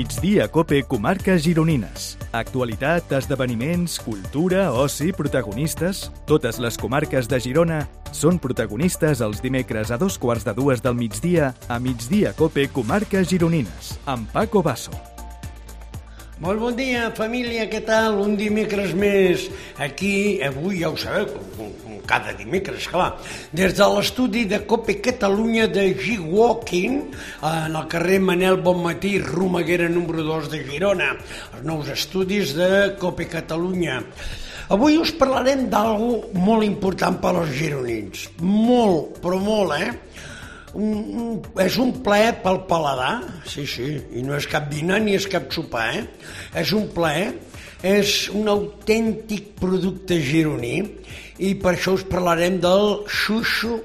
Migdia Cope Comarques Gironines. Actualitat, esdeveniments, cultura, oci, protagonistes... Totes les comarques de Girona són protagonistes els dimecres a 2:15 del migdia a Migdia Cope Comarques Gironines, amb Paco Basso. Molt bon dia, família, què tal? Un dimecres més aquí, avui ja ho sabeu, com cada dimecres, clar, des de l'estudi de Cope Catalunya de G-Walking, en el carrer Manel Bonmatí, Romaguera número 2 de Girona, els nous estudis de Cope Catalunya. Avui us parlarem d'algo molt important per als gironins, molt, però molt, és un plaer pel paladar, sí, i no és cap dinar ni és cap sopar, és un plaer, és un autèntic producte gironí i per això us parlarem del xuxo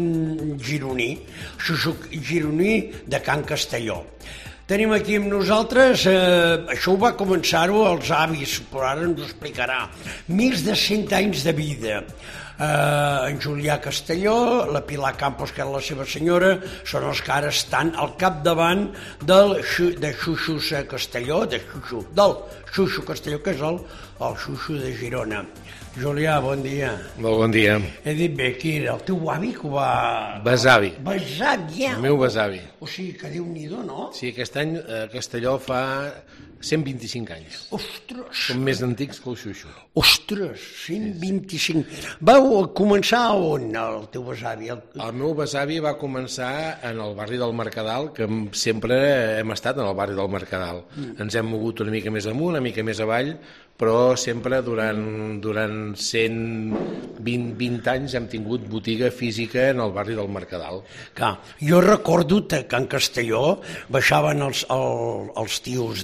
gironí de Can Castelló. Tenim aquí amb nosaltres, això ho va començar-ho els avis, però ara ens ho explicarà, més de 100 anys de vida. En Julià Castelló, la Pilar Campos, que era la seva senyora, són els que ara estan al capdavant de Xuxos Castelló, del Xuxo Castelló, que és el Xuxo de Girona. Julià, bon dia. Molt bon dia. He dit bé, qui era? El teu avi que ho va... Besavi. Besavi, El meu besavi. O sigui, que Déu-n'hi-do, no? Sí, aquest any Castelló fa 125 anys. Ostres! Són més antics que el Xuxo. Ostres, 125. Vau començar on, el teu besavi? El meu besavi va començar en el barri del Mercadal, que sempre hem estat en el barri del Mercadal. Ens hem mogut una mica més amunt, una mica més avall, però sempre durant 120 anys hem tingut botiga física en el barri del Mercadal. Clar, jo recordo que a Castelló baixaven els tios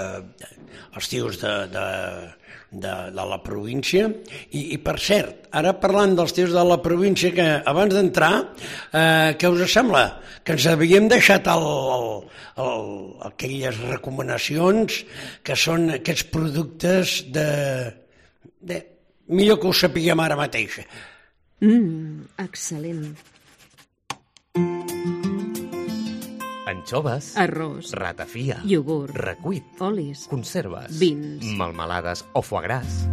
de la província i per cert, ara parlant dels tios de la província, que abans d'entrar, què us sembla? Que ens havíem deixat aquelles recomanacions que són aquests productes millor que ho sapiguem ara mateix. Excel·lent. Anxoves, Arròs, ratafia, iogurt, recuit, olis, conserves, vins, melmelades o foie gras.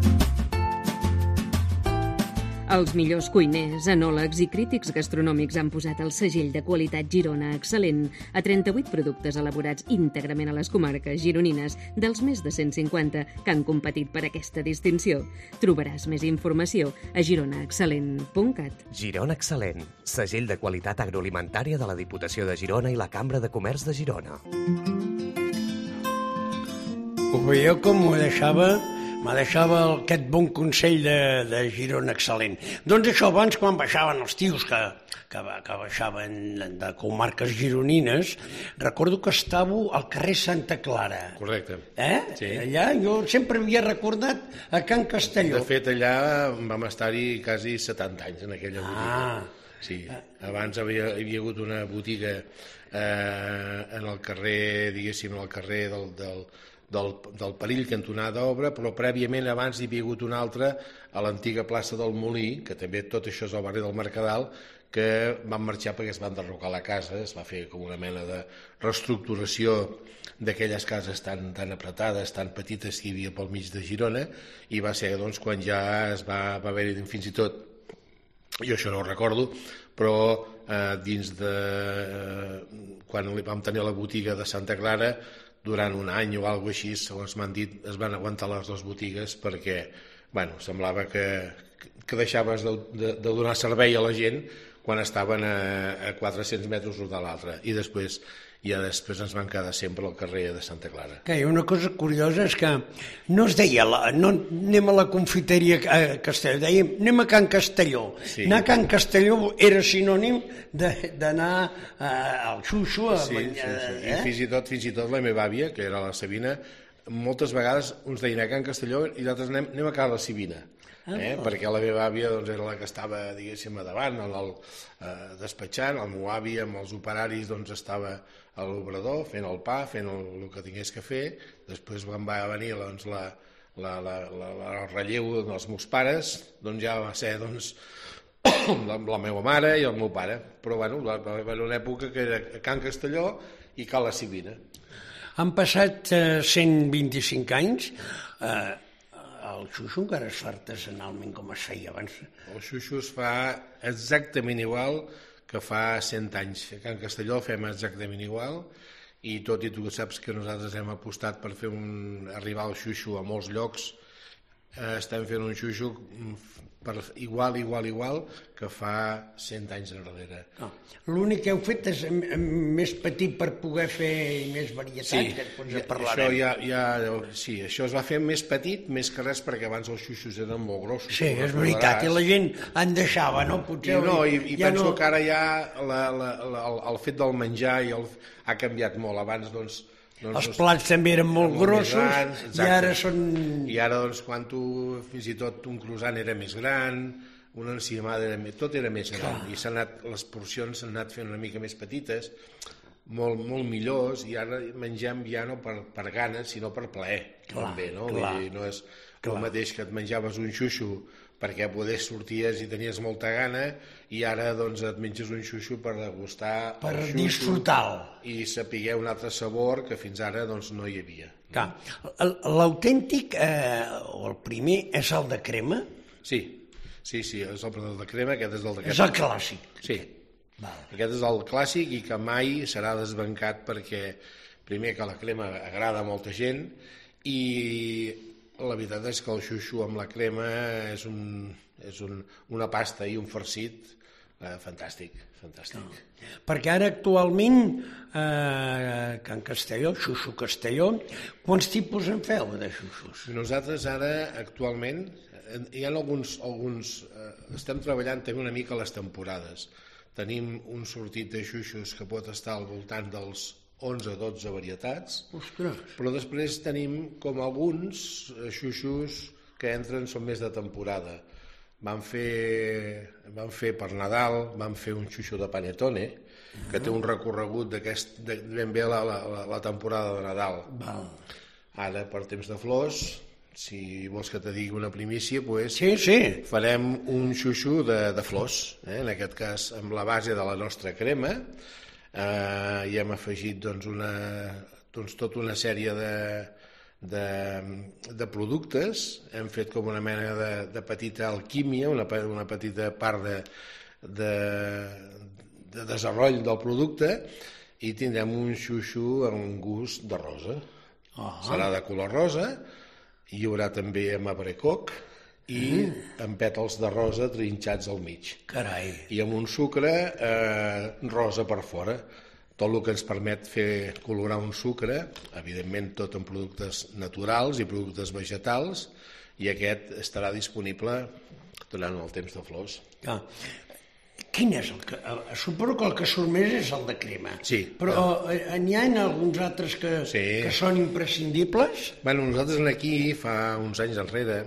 Els millors cuiners, enòlegs i crítics gastronòmics han posat el segell de qualitat Girona Excel·lent a 38 productes elaborats íntegrament a les comarques gironines dels més de 150 que han competit per aquesta distinció. Trobaràs més informació a gironaexcel·lent.cat. Girona Excel·lent, segell de qualitat agroalimentària de la Diputació de Girona i la Cambra de Comerç de Girona. Ho veieu com m'ho deixava aquest bon consell de Girona Excel·lent. Doncs això, abans quan baixaven els tios que baixaven de comarques gironines, recordo que estàveu al carrer Santa Clara. Correcte. Sí. Allà jo sempre havia recordat a Can Castelló. De fet, allà vam estar-hi quasi 70 anys en aquella botiga. Sí. Abans havia hagut una botiga en el carrer, diguéssim, en el carrer del Perill, cantonada Obra, però prèviament abans hi havia hagut una altra a l'antiga plaça del Molí, que també tot això és al barri del Mercadal, que van marxar perquè es van derrocar la casa, es va fer com una mena de reestructuració d'aquelles cases tan apretades, tan petites que hi havia pel mig de Girona, i va ser doncs, quan ja es va haver-hi fins i tot, jo això no ho recordo, però dins de... quan vam tenir la botiga de Santa Clara, durant un any o alguna cosa així, segons m'han dit, es van aguantar les dues botigues perquè, semblava que deixaves de donar servei a la gent quan estaven a 400 metres l'un de l'altre. I després ens van quedar sempre al carrer de Santa Clara. Una cosa curiosa és que no es deia anem a la confiteria a Castelló, dèiem anem a Can Castelló. Sí. Anar a Can Castelló era sinònim d'anar al xuxo. Sí. I fins i tot la meva àvia, que era la Sabina, moltes vegades uns deien a Can Castelló i d'altres anem a Cala Sabina. Perquè la meva àvia era la que estava, diguéssim, a davant, despatxant, el meu avi amb els operaris estava a l'obrador fent el pa, fent el que tingués que fer. Després quan va venir el relleu dels meus pares, ja va ser la meva mare i el meu pare, però va haver una època que era Can Castelló i Cala Sabina. Han passat 125 anys, el xuxo encara es fa artesanalment com es feia abans. El xuxo es fa exactament igual que fa 100 anys. A Can Castelló fem exactament igual, i tot i tu saps que nosaltres hem apostat per fer arribar el xuxo a molts llocs, estem fent un xuxo igual que fa 100 anys enrere. L'únic que heu fet és més petit per poder fer més varietat, que després en parlarem. Sí, això es va fer més petit, més que res, perquè abans els xuxos eren molt grossos. Sí, és veritat, i la gent en deixava, no? I penso que ara ja el fet del menjar ha canviat molt. Abans, doncs, els plats també eren molt grossos, i ara són... I ara, doncs, quan fins i tot un croissant era més gran, una encimada tot era més gran, i les porcions s'han anat fent una mica més petites, molt millors, i ara mengem ja no per ganes, sinó per plaer, també, no? No és el mateix que et menjaves un xuxo perquè sorties i tenies molta gana, i ara doncs et menges un xuxo per degustar per disfrutar-lo i saber un altre sabor que fins ara doncs no hi havia. L'autèntic o el primer és el de crema? Sí, és el de crema, aquest és el de crema. És el clàssic. Sí, aquest és el clàssic i que mai serà desbancat, perquè primer que la crema agrada a molta gent, i la veritat és que el xuxo amb la crema és una pasta i un farcit fantàstic. Perquè ara actualment a Can Castelló, xuxo Castelló, quants tipus en feu de xuxos? Nosaltres ara actualment hi ha alguns estem treballant també una mica les temporades. Tenim un sortit de xuxos que pot estar al voltant dels 11-12 varietats. Ostres. Però després tenim com alguns xuxos que són més de temporada. Vam fer per Nadal, vam fer un xuxo de panettone, que té un recorregut ben bé la temporada de Nadal. Ara, per temps de flors, si vols que te digui una primícia, farem un xuxo de flors, en aquest cas amb la base de la nostra crema. Hi hem afegit tota una sèrie de productes, hem fet com una mena de petita alquímia, una petita part de desenvolupament del producte, i tindrem un xuxo amb un gust de rosa. Serà de color rosa, hi haurà també amb abrecoc i amb pètals de rosa trinxats al mig. Carai! I amb un sucre rosa per fora. Tot el que ens permet fer colorar un sucre, evidentment tot en productes naturals i productes vegetals, i aquest estarà disponible durant el temps de flors. Quin és el que... Suposo que el que surt més és el de crema. Sí. Però n'hi ha alguns altres que són imprescindibles? Bueno, nosaltres aquí, fa uns anys enrere,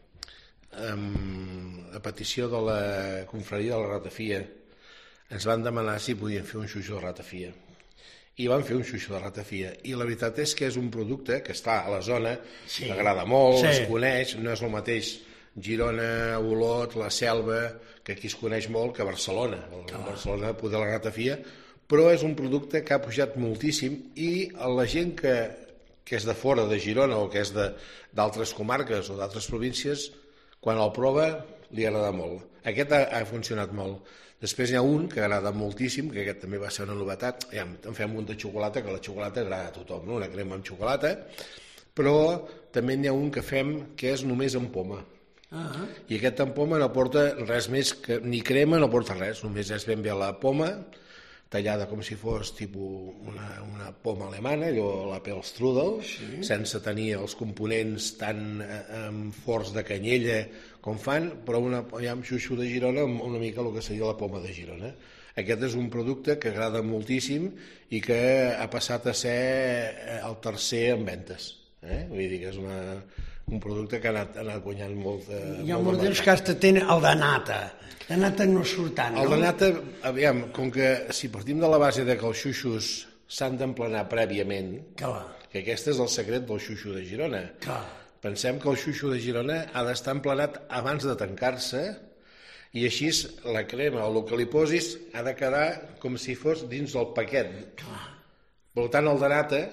a petició de la confraria de la ratafia, ens van demanar si podien fer un xuxo de ratafia. I van fer un xuxo de ratafia. I la veritat és que és un producte que està a la zona, agrada molt, es coneix, no és el mateix Girona, Olot, la Selva, que aquí es coneix molt, que Barcelona. A Barcelona poder la ratafia, però és un producte que ha pujat moltíssim, i la gent que és de fora de Girona o que és d'altres comarques o d'altres províncies, quan el prova li agrada molt. Aquest ha funcionat molt. Després hi ha un que agrada moltíssim, que aquest també va ser una novetat. En fem un de xocolata, que la xocolata agrada a tothom, una crema amb xocolata, però també n'hi ha un que fem que és només amb poma. I aquest amb poma no porta res més, ni crema, no porta res, només és ben bé la poma, tallada com si fos tipus una poma alemana, allò la Pellstrudel, sense tenir els components tan forts de canyella com fan, però hi ha un xuxo de Girona amb una mica el que seria la poma de Girona. Aquest és un producte que agrada moltíssim i que ha passat a ser el tercer en ventes. Vull dir que és un producte que ha anat guanyant molt de... Hi ha molts dels que hasta tenen el de nata. De nata no surt tant, no? El de nata, aviam, com que si partim de la base que els xuxos s'han d'emplenar prèviament, que aquest és el secret del xuxo de Girona. Pensem que el xuxo de Girona ha d'estar emplenat abans de tancar-se, i així la crema o el que li posis ha de quedar com si fos dins del paquet. Per tant, el de nata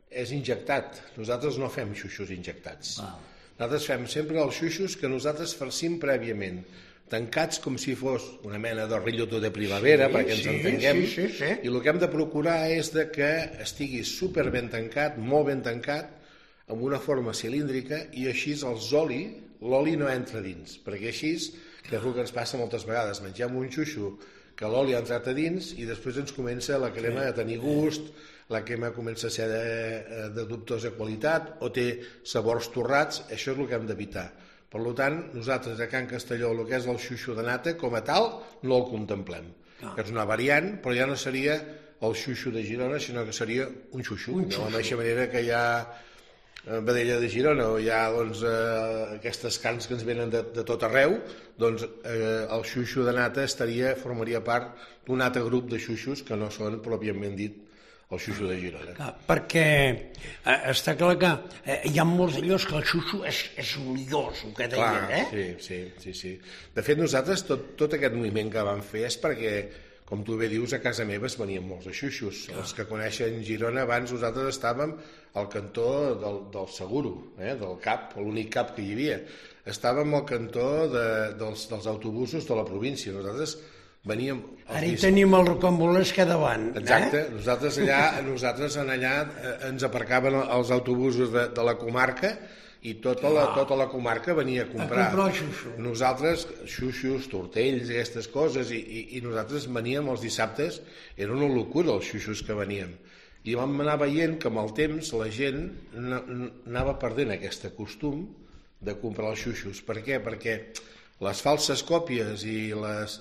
és injectat. Nosaltres no fem xuixos injectats. Nosaltres fem sempre els xuixos que nosaltres farcim prèviament, tancats com si fos una mena d'orrilloto de primavera, perquè ens entenguem, i el que hem de procurar és que estigui super ben tancat, molt ben tancat, amb una forma cilíndrica, i així l'oli no entra dins, perquè així, que és el que ens passa moltes vegades, mengem un xuixo que l'oli ha entrat a dins i després ens comença la crema a tenir gust, la crema comença a ser de dubtosa qualitat o té sabors torrats, això és el que hem d'evitar. Per tant, nosaltres a Can Castelló el que és el xuixo de nata, com a tal, no el contemplem. És una variant, però ja no seria el xuixo de Girona, sinó que seria un xuixo. De la mateixa manera que hi ha vedella de Girona o hi ha aquestes carns que ens venen de tot arreu, doncs el xuixo de nata formaria part d'un altre grup de xuixos que no són pròpiament dit el xuixo de Girona. Perquè està clar que hi ha molts llocs que el xuixo és oliós, el que deien, Sí. De fet, nosaltres tot aquest moviment que vam fer és perquè, com tu bé dius, a casa meva es venien molts de xuixos. Els que coneixen Girona, abans nosaltres estàvem al cantó del Seguro, del CAP, l'únic CAP que hi havia. Estàvem al cantó dels autobusos de la província. Nosaltres veníem... Ara hi tenim el Rocambolesque que davant. Exacte. Nosaltres allà ens aparcaven els autobusos de la comarca i tota la comarca venia a comprar xuixo. Nosaltres, xuixos, tortells, aquestes coses, i nosaltres veníem els dissabtes, era una locura els xuixos que veníem. I vam anar veient que amb el temps la gent anava perdent aquest costum de comprar els xuixos. Per què? Perquè les falses còpies i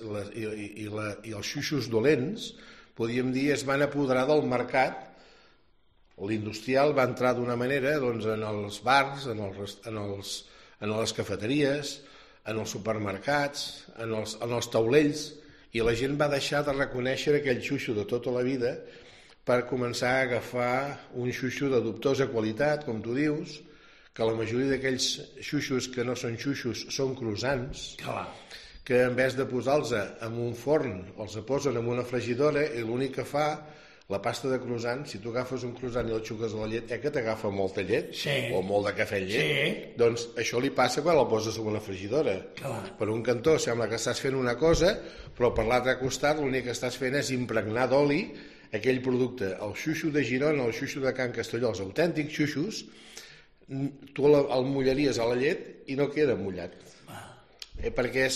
els xuixos dolents, podríem dir, es van apoderar del mercat. L'industrial va entrar d'una manera en els bars, en les cafeteries, en els supermercats, en els taulells, i la gent va deixar de reconèixer aquell xuixo de tota la vida per començar a agafar un xuixo de dubtosa qualitat, com tu dius, que la majoria d'aquells xuixos que no són xuixos són croissants, que en vez de posar-los en un forn els posen en una fregidora i l'únic que fa la pasta de croissant, si tu agafes un croissant i el xuques a la llet, que t'agafa molta llet, o molt de cafè amb llet, doncs això li passa quan el poses en una fregidora. Per un cantó sembla que estàs fent una cosa, però per l'altre costat l'únic que estàs fent és impregnar d'oli aquell producte. El xuixo de Girona, el xuixo de Can Castelló, els autèntics xuixos, tu el mullaries a la llet i no queda mullat. Perquè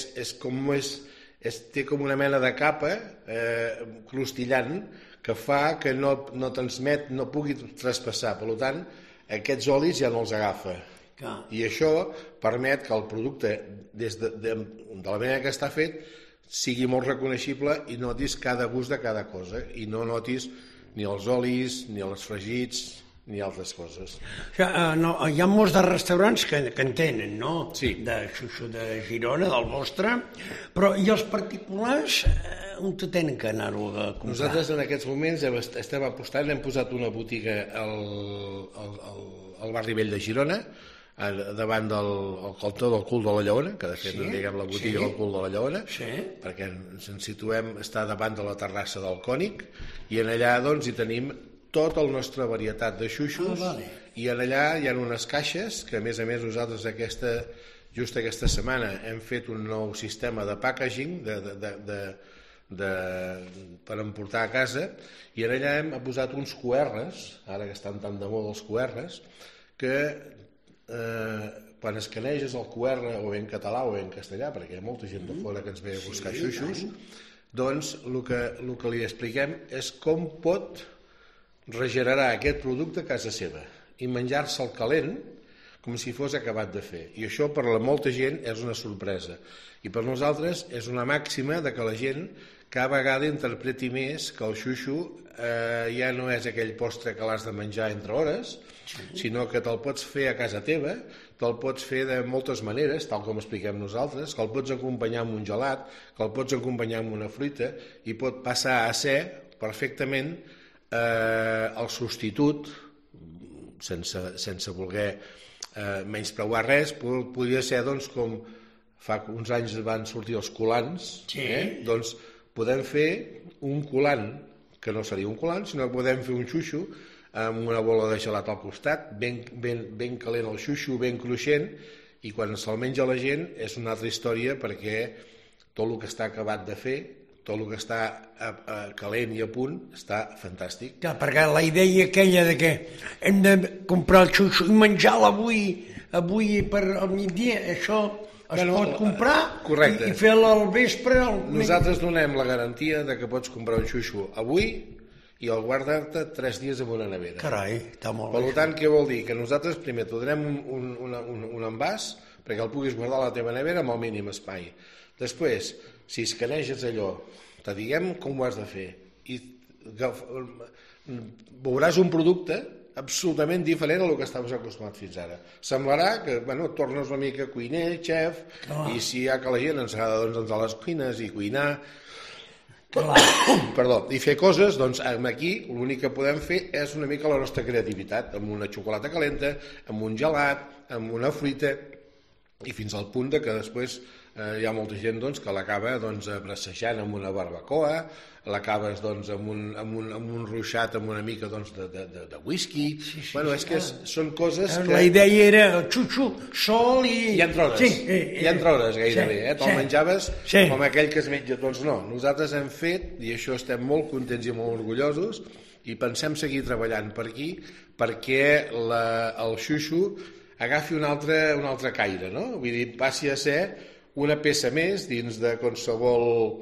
té com una mena de capa crostillant que fa que no transmet, no pugui traspassar. Per tant, aquests olis ja no els agafa. I això permet que el producte, de la manera que està fet, sigui molt reconeixible i notis cada gust de cada cosa. I no notis ni els olis, ni els fregits, ni altres coses. Hi ha molts de restaurants que en tenen, no? Sí. De xuixo de Girona, del vostre, però i els particulars on tenen que anar-ho a comprar? Nosaltres en aquests moments estem apostant, hem posat una botiga al barri vell de Girona, davant del cantó del Cul de la Lleona, que de fet en diguem la botiga del Cul de la Lleona, perquè ens situem, està davant de la terrassa del Cònic, i en allà doncs hi tenim tota la nostra varietat de xuixos, i en allà hi ha unes caixes que a més nosaltres just aquesta setmana hem fet un nou sistema de packaging per emportar a casa, i en allà hem posat uns QRs, ara que estan tan de moda els QRs, que quan escaneges el QR o bé en català o bé en castellà, perquè hi ha molta gent de fora que ens ve a buscar xuixos, doncs el que li expliquem és com pot regenerar aquest producte a casa seva i menjar-se'l calent com si fos acabat de fer. I això per a molta gent és una sorpresa. I per nosaltres és una màxima de que la gent cada vegada interpreti més que el xuixo ja no és aquell postre que l'has de menjar entre hores, sinó que te'l pots fer a casa teva, te'l pots fer de moltes maneres, tal com expliquem nosaltres, que el pots acompanyar amb un gelat, que el pots acompanyar amb una fruita, i pot passar a ser perfectament el substitut, sense voler menyspreuar res, podria ser doncs com fa uns anys van sortir els colants, doncs podem fer un colant que no seria un colant, sinó que podem fer un xuixo amb una bola de gelat al costat, ben calent el xuxo, ben cruixent, i quan se'l menja la gent és una altra història perquè tot el que està acabat de fer, tot el que està calent i a punt, està fantàstic. Clar, perquè la idea aquella de que hem de comprar el xuxo i menjar-lo avui per al migdia, això es pot comprar i fer-lo al vespre. Nosaltres donem la garantia de que pots comprar un xuxo avui i el guardar-te 3 dies en una nevera. Carai, està molt bé. Per tant, què vol dir? Que nosaltres primer t'ho donem un envàs perquè el puguis guardar a la teva nevera amb el mínim espai. Després, si escaneges allò, te diguem com ho has de fer i veuràs un producte absolutament diferent a el que estaves acostumat fins ara. Semblarà que, tornes una mica cuiner, xef, i si hi ha que la gent ens agrada entrar a les cuines i cuinar, i fer coses, doncs aquí l'únic que podem fer és una mica la nostra creativitat, amb una xocolata calenta, amb un gelat, amb una fruita, i fins al punt que després hi ha molta gent que l'acaba bracejant amb una barbacoa, l'acabes amb un ruixat amb una mica de whisky. És que són coses que... La idea era el xuxo sol i... I entre hores gairebé, te'l menjaves com aquell que es menja. Doncs no, nosaltres hem fet, i això estem molt contents i molt orgullosos, i pensem seguir treballant per aquí perquè el xuxo agafi un altre caire, no? Vull dir, passi a ser una peça més dins de qualsevol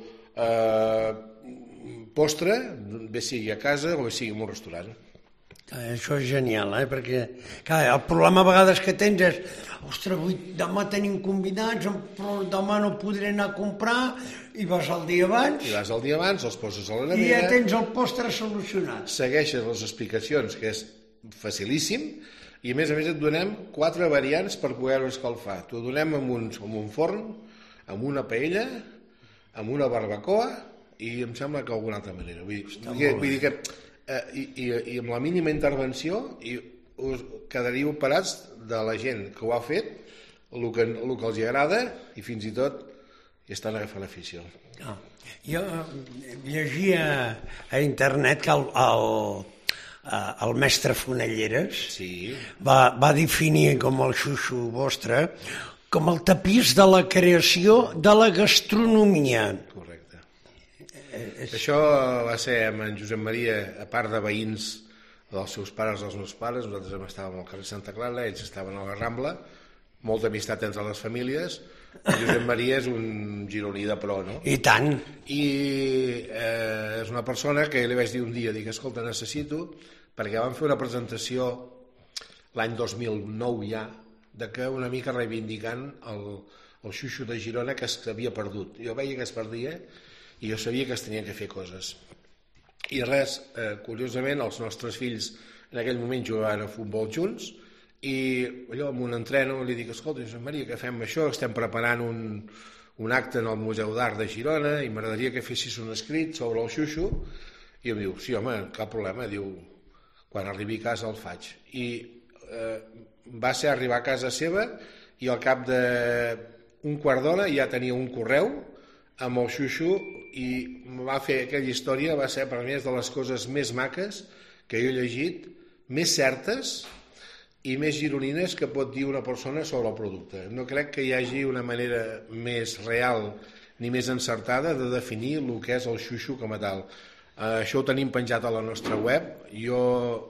postre, bé sigui a casa o bé sigui en un restaurant. Això és genial, perquè el problema a vegades que tens és ostres, demà tenim convidats, però demà no podré anar a comprar, i vas el dia abans, els poses a la nevera... I ja tens el postre solucionat. Segueixes les explicacions, que és facilíssim, i a més et donem 4 variants per poder-ho escalfar. T'ho donem amb un forn, amb una paella, amb una barbacoa i em sembla que alguna altra manera. Vull dir que i amb la mínima intervenció us quedaríeu parats de la gent que ho ha fet, el que els agrada, i fins i tot hi estan agafant afició. Jo llegia a internet que el mestre Fonelleres va definir com el xuxo vostre com el tapís de la creació de la gastronomia. Correcte. Això va ser amb en Josep Maria, a part de veïns dels seus pares, dels meus pares, nosaltres estàvem al carrer Santa Clara, ells estaven a la Rambla, molta amistat entre les famílies. Josep Maria és un gironí de pro, no? I tant. I és una persona que li vaig dir un dia, escolta, necessito, perquè vam fer una presentació l'any 2009 ja, de que una mica reivindicant el xuxo de Girona que s'havia perdut. Jo veia que es perdia i jo sabia que es tenien que fer coses. I res, curiosament, els nostres fills en aquell moment jugaven a futbol junts i allò amb un entreno li dic, escolta, Josep Maria, que fem això, estem preparant un acte en el Museu d'Art de Girona i m'agradaria que fessis un escrit sobre el xuxo. I em diu, sí, home, cap problema, diu, quan arribi a casa el faig. I va ser arribar a casa seva i al cap d'un quart d'hora ja tenia un correu amb el xuxo i va fer aquella història, va ser per mi de les coses més maques que jo he llegit, més certes i més gironines que pot dir una persona sobre el producte. No crec que hi hagi una manera més real ni més encertada de definir el que és el xuxo com a tal. Això ho tenim penjat a la nostra web. Jo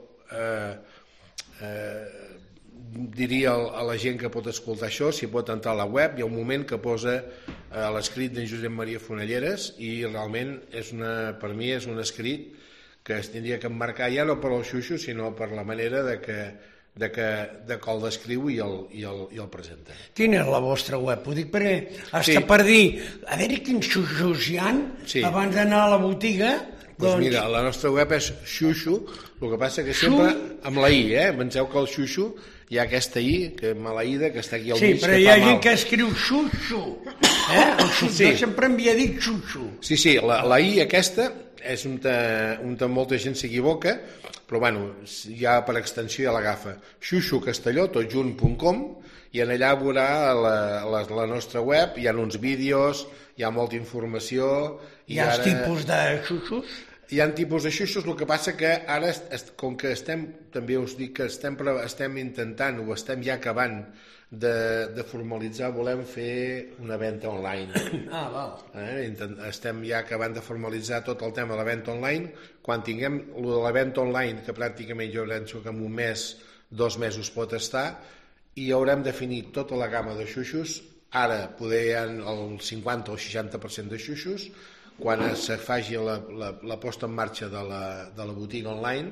diria a la gent que pot escoltar això, si pot entrar a la web, hi ha un moment que posa l'escrit d'en Josep Maria Fonelleres i realment per mi és un escrit que es tindria que emmarcar ja no per el xuxo, sinó per la manera de que el descriu i el presenta. Quina és la vostra web? Ho dic perquè per dir, a veure quins xuxos hi ha abans d'anar a la botiga. Doncs mira, la nostra web és xuxo, el que passa que sempre amb la i, penseu que el xuxo hi ha aquesta i, que maleïda, que està aquí al mig. Sí, però hi ha gent que escriu xuxo. El xuxo sempre havia dit xuxo. Sí, la i aquesta és on molta gent s'equivoca, però bueno, ja per extensió ja l'agafa. xuxocastelló, totjunt.com, i en allà veurà la nostra web, hi ha uns vídeos, hi ha molta informació. Hi ha els tipus de xuxos? Hi ha tipus de xuixos, el que passa que ara, com que també us dic que estem intentant o estem ja acabant de formalitzar, volem fer una venda online. Val. Estem ja acabant de formalitzar tot el tema de la venda online. Quan tinguem la venda online, que pràcticament jo penso que en un mes, 2 mesos pot estar, i haurem definit tota la gamma de xuixos. Ara poder hi ha el 50 o el 60% de xuixos. Quan es faci la posta en marxa de la botiga online,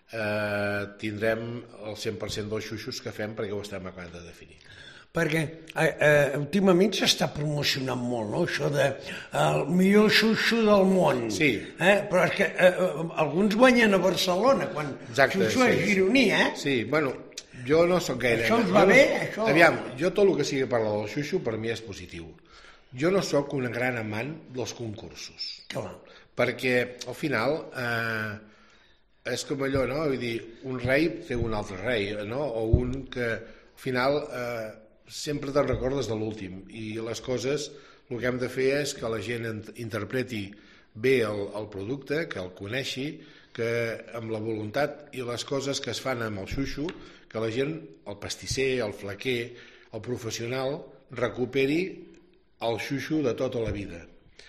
tindrem el 100% dels xuixos que fem, perquè ho estem acabant de definir. Perquè últimament s'està promocionant molt, no?, això de el millor xuxo del món. Sí. Però és que alguns guanyen a Barcelona, quan xuxo és gironí, Sí, bueno, jo no sóc gaire... Això ens va bé, això... Aviam, jo tot el que sigui parlar del xuxo per mi és positiu. Jo no sóc un gran amant dels concursos. Clar. Perquè, al final, és com allò, no? Vull dir, un rei té un altre rei, no? O un que, al final, sempre te'n recordes de l'últim. I les coses, el que hem de fer és que la gent interpreti bé el producte, que el coneixi, que amb la voluntat i les coses que es fan amb el xuxo, que la gent, el pastisser, el flaquer, el professional, recuperi el xuxo de tota la vida.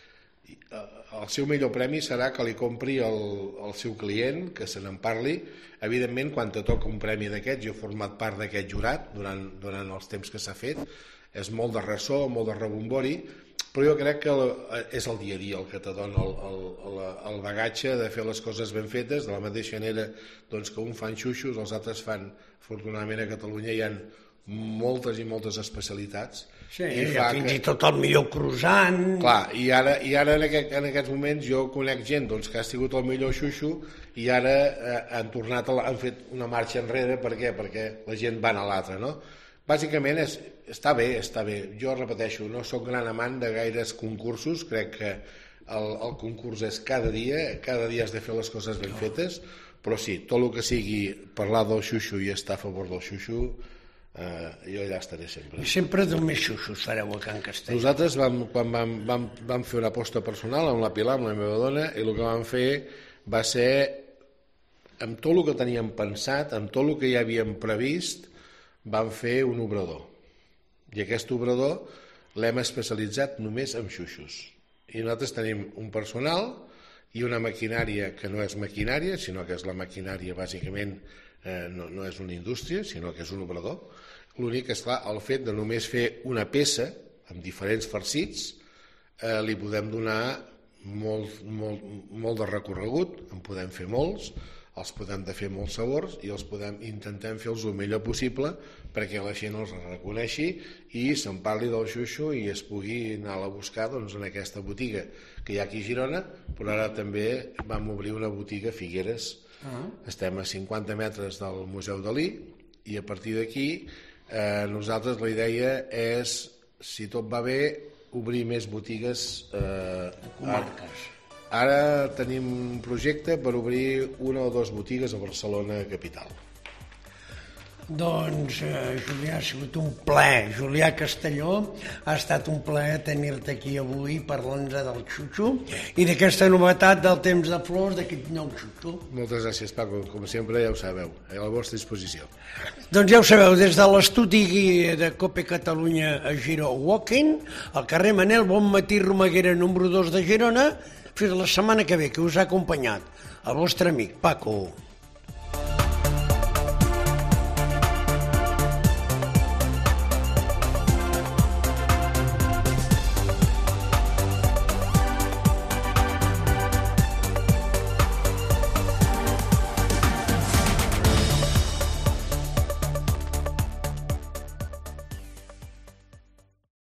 El seu millor premi serà que li compri el seu client, que se n'en parli. Evidentment, quan te toca un premi d'aquest, jo he format part d'aquest jurat durant els temps que s'ha fet, és molt de ressò, molt de rebombori, però jo crec que és el dia a dia el que te dona el bagatge de fer les coses ben fetes, de la mateixa manera doncs, que un fan xuxos, els altres fan, afortunadament a Catalunya hi ha moltes i moltes especialitats. Sí, fins i tot el millor croissant. Clar, i ara en aquests moments jo conec gent doncs, que ha sigut el millor xuxo i ara han fet una marxa enrere. Per què? Perquè la gent va a l'altre, no? Bàsicament està bé. Jo repeteixo, no sóc gran amant de gaires concursos, crec que el concurs és cada dia has de fer les coses ben fetes, però sí, tot el que sigui parlar del xuxo i estar a favor del xuxo, jo allà estaré sempre. I sempre només xuxos fareu a Can Castell. Nosaltres quan vam fer una aposta personal amb la Pilar, amb la meva dona, i el que vam fer va ser, amb tot el que teníem pensat, amb tot el que ja havíem previst, vam fer un obrador. I aquest obrador l'hem especialitzat només en xuxos. I nosaltres tenim un personal i una maquinària que no és maquinària, sinó que és la maquinària bàsicament, no és una indústria, sinó que és un obrador. L'únic és, clar, el fet de només fer una peça amb diferents farcits li podem donar molt de recorregut, en podem fer molts, els podem de fer molts sabors i intentem fer-los el millor possible perquè la gent els reconeixi i se'n parli del xuxo i es pugui anar a buscar doncs, en aquesta botiga que hi ha aquí a Girona, però ara també vam obrir una botiga a Figueres. Estem a 50 metres del Museu Dalí i a partir d'aquí nosaltres la idea és, si tot va bé, obrir més botigues comarques. Ara tenim un projecte per obrir 1 o 2 botigues a Barcelona capital. Doncs, Julià, ha sigut un plaer. Julià Castelló, ha estat un plaer tenir-te aquí avui parlant-nos del xuxo i d'aquesta novetat del temps de flors, d'aquest nou xuxo. Moltes gràcies, Paco. Com sempre, ja ho sabeu, a la vostra disposició. Doncs ja ho sabeu, des de l'estudi de COPE Catalunya a Giró Walking, al carrer Manel Bonmatí Romaguera, número 2 de Girona, fins la setmana que ve, que us ha acompanyat el vostre amic Paco.